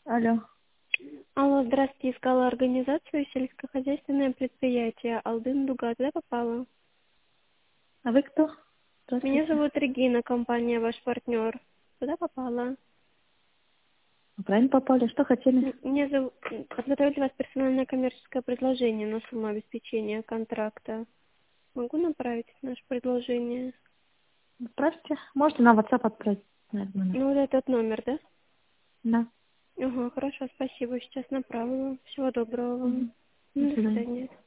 Алло. Алло, здравствуйте, искала организацию сельскохозяйственное предприятие Алдын-Дуга. Туда попала? А вы кто? Меня Здравствуйте. зовут Регина, компания «Ваш партнер». Туда попала? Вы правильно попали? Что хотели? Мне зовут... Подготовить вас персональное коммерческое предложение на сумму обеспечения контракта. Могу направить наше предложение? Отправьте. Можете на WhatsApp отправить. Наверное. Ну, вот этот номер, да? Да. Ага, хорошо, спасибо. Сейчас направлю. Всего доброго вам. Мгм. До До свидания. свидания.